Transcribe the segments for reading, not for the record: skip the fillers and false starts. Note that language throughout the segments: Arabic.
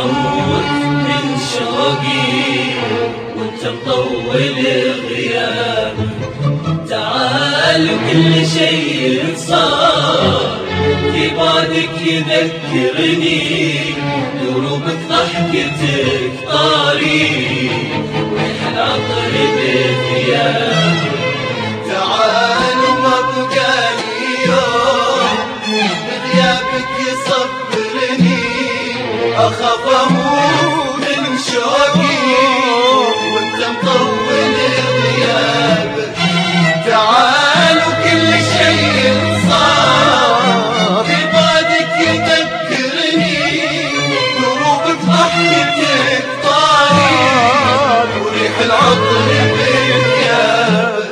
اموت من شوقي وانت مطول غياب. تعال وكل شيء صار في بعدك يذكرني، دروبك ضحكتك طاري وريح العطر بثياب. تعال وما بقالي يوم بغيابك يصبرني، أخاف أموت من شوقي وانت مطول غيابك. تعال وكل شيء صار في بعدك يذكرني، دروبك ضحكتك طاري وريح العطر بثيابك.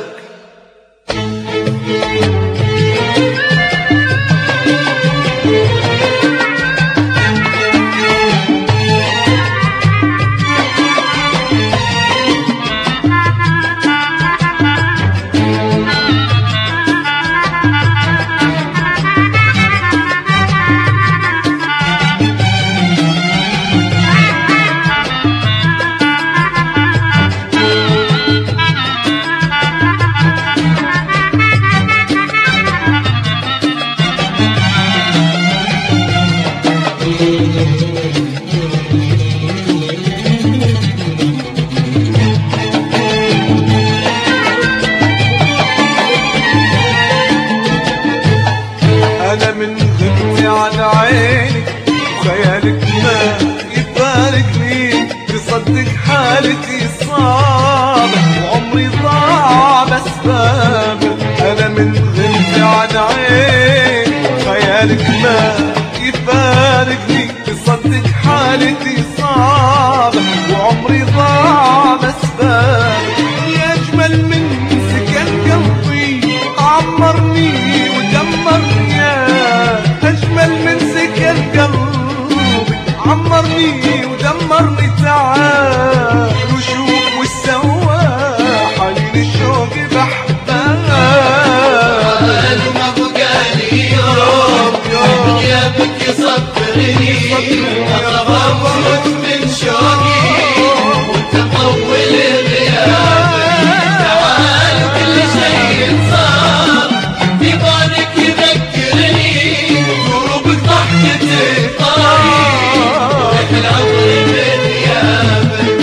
أنا من غبتي عن عيني وخيالك ما يفارقني، تصدق حالتي صعبة وعمري ضاع بأسبابك. أنا من غبتي عن عيني وخيالك ما يفارقني، تصدق حالتي صعبة وعمري ضاع بأسبابك. يا أجمل من سكن قلبي عمرني ودمرني، يا أجمل من سكن قلبي عمرني ودمرني. تعال وشوف وش سوى حنين الشوق بأحبابك. تعال وما بقالي يوم بغيابك يصبرني، أخاف أموت من شوقي وانت مطول غيابك. تعال وكل شيء صار في بالك يذكرني، دروبك ضحكتك طاري وريح العطر بثيابك.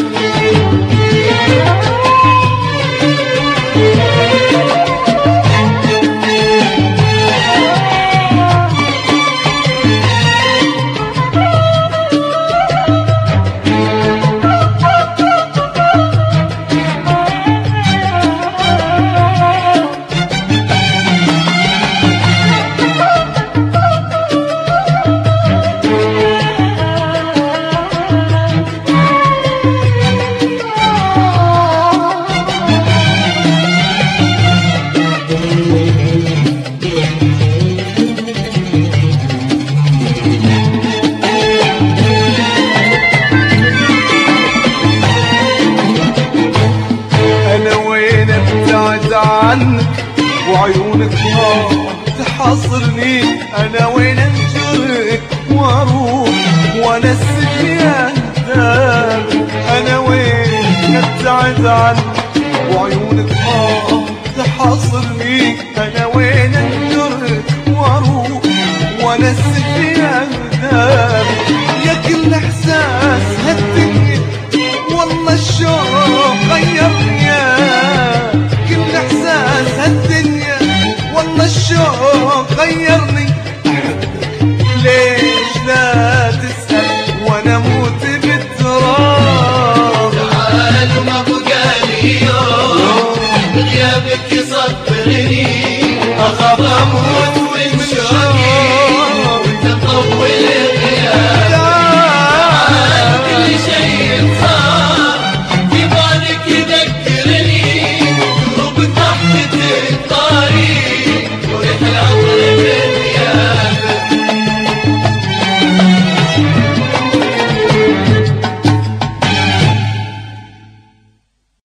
أنا وين ابتعد عنك وعيونك نار تحاصرني، أنا وين انجرك واروح وانسك يا هداك. أنا وين ابتعد عنك وعيونك نار تحاصرني، أنا وين انجرك واروح وانسك يا هداك. يا كل احساس هالدنيا والله الشوق غيرني، يا كل احساس هالدنيا والله الشوق غيرني. احبك ليش لا تسأل وانا اموت بالتراب. تعال وما بقالي يوم بغيابك يصبرني، أخاف أموت من شوقي